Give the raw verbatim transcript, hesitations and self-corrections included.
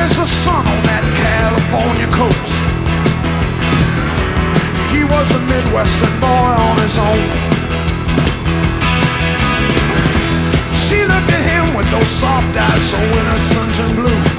as the sun on that California coast. He was a Midwestern boy on his own. She looked at him with those soft eyes so innocent and blue.